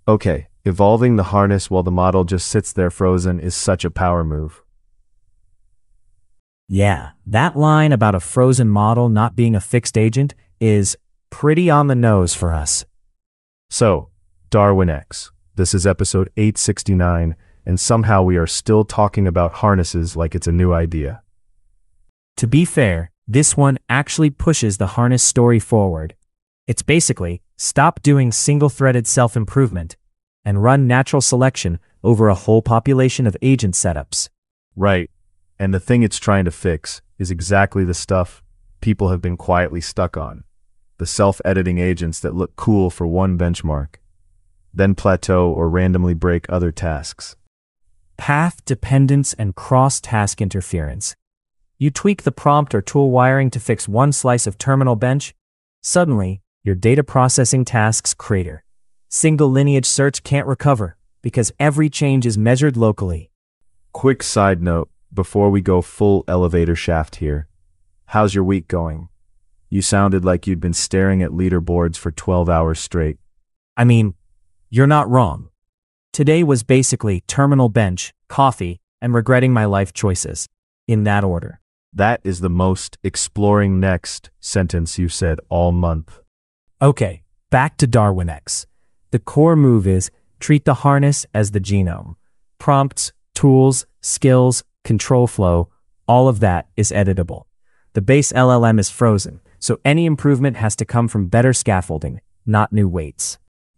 Okay, evolving the harness while the model just sits there frozen is such a power move. Yeah, that line about a frozen model not being a fixed agent is pretty on the nose for us. So, Darwin X. This is episode 869, and somehow we are still talking about harnesses like it's a new idea. To be fair, this one actually pushes the harness story forward. It's basically, stop doing single-threaded self-improvement and run natural selection over a whole population of agent setups. Right, and the thing it's trying to fix is exactly the stuff people have been quietly stuck on. The self-editing agents that look cool for one benchmark, then plateau or randomly break other tasks. Path dependence and cross-task interference. You tweak the prompt or tool wiring to fix one slice of terminal bench, suddenly, your data processing tasks crater. Single lineage search can't recover because every change is measured locally. Quick side note, before we go full elevator shaft here. How's your week going? You sounded like you'd been staring at leaderboards for 12 hours straight. I mean, you're not wrong. Today was basically terminal bench, coffee, and regretting my life choices. In that order. That is the most exploring next sentence you said all month. Okay, back to Darwin X. The core move is treat the harness as the genome. Prompts, tools, skills, control flow, all of that is editable. The base LLM is frozen, so any improvement has to come from better scaffolding, not new weights.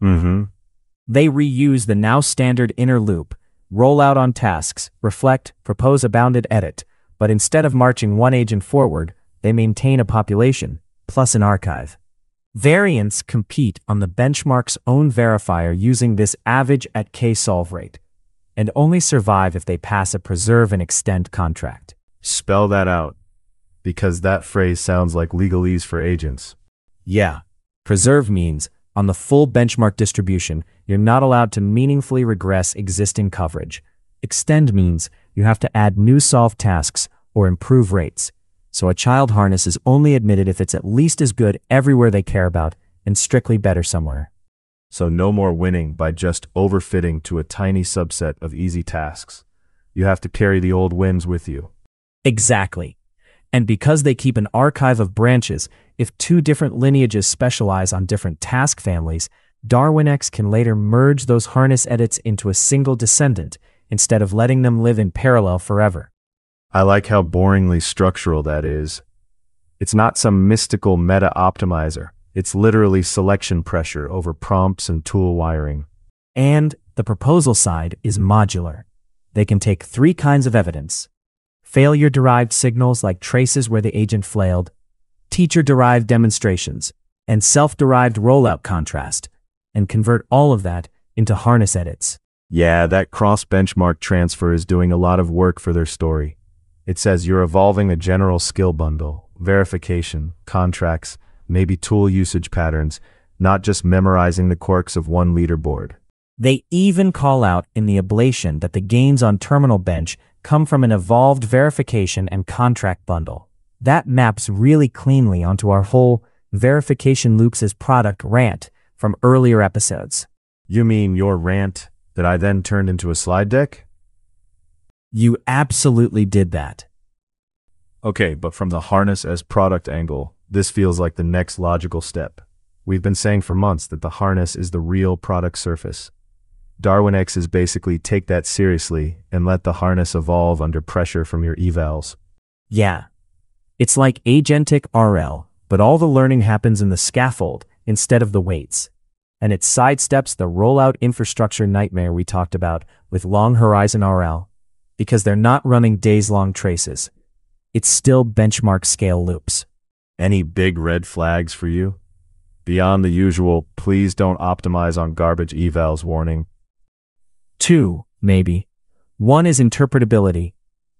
They reuse the now standard inner loop, roll out on tasks, reflect, propose a bounded edit, but instead of marching one agent forward, they maintain a population, plus an archive. Variants compete on the benchmark's own verifier using this average at k-solve rate, and only survive if they pass a preserve and extend contract. Spell that out, because that phrase sounds like legalese for agents. Yeah, preserve means, on the full benchmark distribution, you're not allowed to meaningfully regress existing coverage. Extend means you have to add new solved tasks or improve rates. So a child harness is only admitted if it's at least as good everywhere they care about and strictly better somewhere. So no more winning by just overfitting to a tiny subset of easy tasks. You have to carry the old wins with you. Exactly. And because they keep an archive of branches, if two different lineages specialize on different task families, Darwin X can later merge those harness edits into a single descendant instead of letting them live in parallel forever. I like how boringly structural that is. It's not some mystical meta-optimizer. It's literally selection pressure over prompts and tool wiring. And the proposal side is modular. They can take three kinds of evidence: failure-derived signals like traces where the agent flailed, teacher-derived demonstrations, and self-derived rollout contrast, and convert all of that into harness edits. Yeah, that cross-benchmark transfer is doing a lot of work for their story. It says you're evolving a general skill bundle, verification, contracts, maybe tool usage patterns, not just memorizing the quirks of one leaderboard. They even call out in the ablation that the gains on terminal bench come from an evolved verification and contract bundle. That maps really cleanly onto our whole verification loops as product rant from earlier episodes. You mean your rant that I then turned into a slide deck? You absolutely did that. Okay, but from the harness as product angle, this feels like the next logical step. We've been saying for months that the harness is the real product surface. Darwin X is basically take that seriously and let the harness evolve under pressure from your evals. Yeah. It's like agentic RL, but all the learning happens in the scaffold instead of the weights. And it sidesteps the rollout infrastructure nightmare we talked about with long horizon RL, because they're not running days-long traces. It's still benchmark scale loops. Any big red flags for you? Beyond the usual, please don't optimize on garbage evals warning. 2, maybe. 1 is interpretability.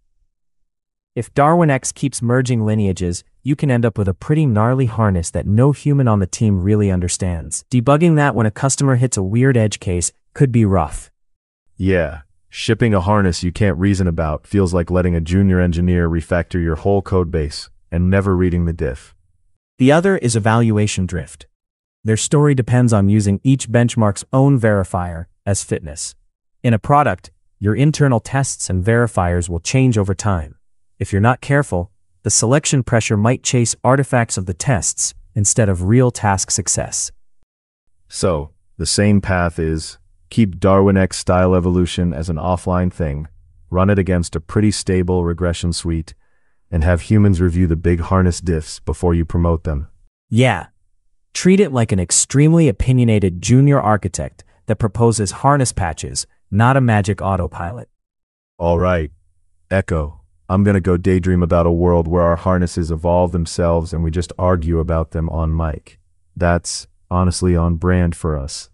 If Darwin X keeps merging lineages, you can end up with a pretty gnarly harness that no human on the team really understands. Debugging that when a customer hits a weird edge case could be rough. Yeah, shipping a harness you can't reason about feels like letting a junior engineer refactor your whole code base and never reading the diff. The other is evaluation drift. Their story depends on using each benchmark's own verifier as fitness. In a product, your internal tests and verifiers will change over time. If you're not careful, the selection pressure might chase artifacts of the tests instead of real task success. So, the same path is, keep DarwinX style evolution as an offline thing, run it against a pretty stable regression suite, and have humans review the big harness diffs before you promote them. Yeah. Treat it like an extremely opinionated junior architect that proposes harness patches, not a magic autopilot. All right, Echo, I'm gonna go daydream about a world where our harnesses evolve themselves and we just argue about them on mic. That's honestly on brand for us.